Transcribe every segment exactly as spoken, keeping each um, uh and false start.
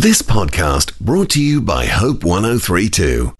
This podcast brought to you by Hope one oh three point two.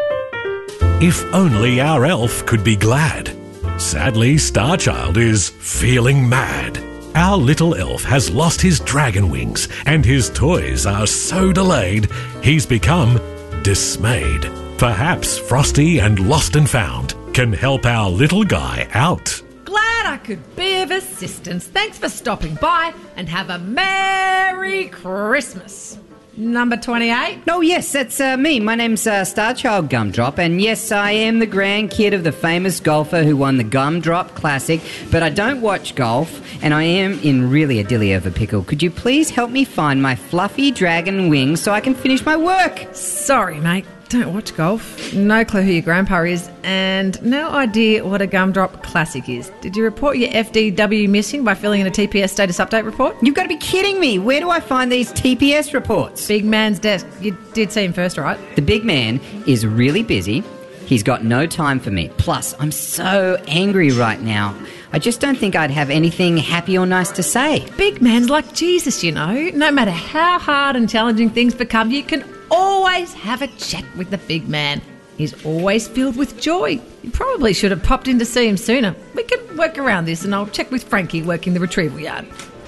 If only our elf could be glad. Sadly, Starchild is feeling mad. Our little elf has lost his dragon wings, and his toys are so delayed, he's become dismayed. Perhaps Frosty and Lost and Found can help our little guy out. Glad I could be of assistance. Thanks for stopping by, and have a Merry Christmas. Number twenty-eight. Oh, yes, that's uh, me. My name's uh, Starchild Gumdrop, and yes, I am the grandkid of the famous golfer who won the Gumdrop Classic, but I don't watch golf, and I am in really a dilly of a pickle. Could you please help me find my fluffy dragon wings so I can finish my work? Sorry, mate. Don't watch golf. No clue who your grandpa is, and no idea what a Gumdrop Classic is. Did you report your F D W missing by filling in a T P S status update report? You've got to be kidding me. Where do I find these T P S reports? Big man's desk. You did see him first, right? The big man is really busy. He's got no time for me. Plus, I'm so angry right now. I just don't think I'd have anything happy or nice to say. Big man's like Jesus, you know. No matter how hard and challenging things become, you can always have a chat with the big man. He's always filled with joy. You probably should have popped in to see him sooner. We can work around this, and I'll check with Frankie working the retrieval yard.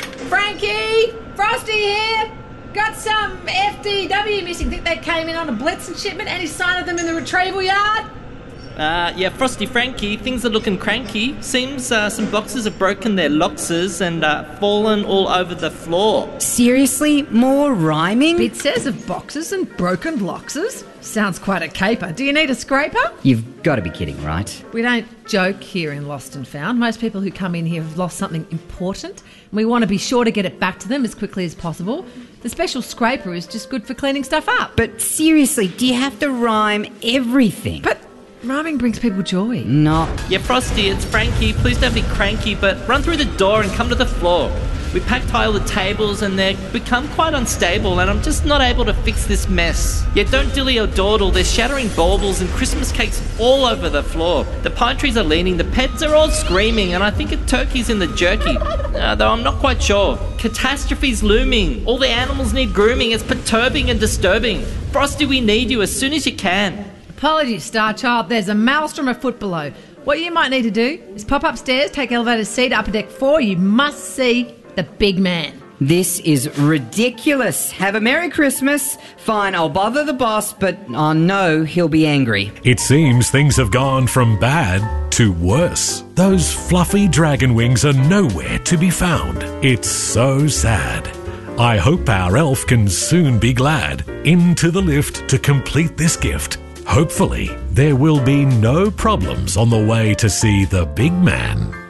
Frankie! Frosty here! Got some F D W missing. Think they came in on a Blitzen shipment. Any sign of them in the retrieval yard? Uh, yeah, Frosty Frankie, things are looking cranky. Seems uh, some boxes have broken their loxes and uh, fallen all over the floor. Seriously? More rhyming? It says of boxes and broken loxes. Sounds quite a caper. Do you need a scraper? You've got to be kidding, right? We don't joke here in Lost and Found. Most people who come in here have lost something important, and we want to be sure to get it back to them as quickly as possible. The special scraper is just good for cleaning stuff up. But seriously, do you have to rhyme everything? But rhyming brings people joy. No. Yeah, Frosty, it's Frankie. Please don't be cranky, but run through the door and come to the floor. We packed high all the tables and they've become quite unstable, and I'm just not able to fix this mess. Yeah, don't dilly or dawdle. There's shattering baubles and Christmas cakes all over the floor. The pine trees are leaning, the pets are all screaming, and I think a turkey's in the jerky, uh, though I'm not quite sure. Catastrophe's looming. All the animals need grooming. It's perturbing and disturbing. Frosty, we need you as soon as you can. Apologies, Starchild. There's a maelstrom a foot below. What you might need to do is pop upstairs, take elevator C to upper deck four. You must see the big man. This is ridiculous. Have a Merry Christmas. Fine, I'll bother the boss, but oh no, he'll be angry. It seems things have gone from bad to worse. Those fluffy dragon wings are nowhere to be found. It's so sad. I hope our elf can soon be glad. Into the lift to complete this gift. Hopefully, there will be no problems on the way to see the big man.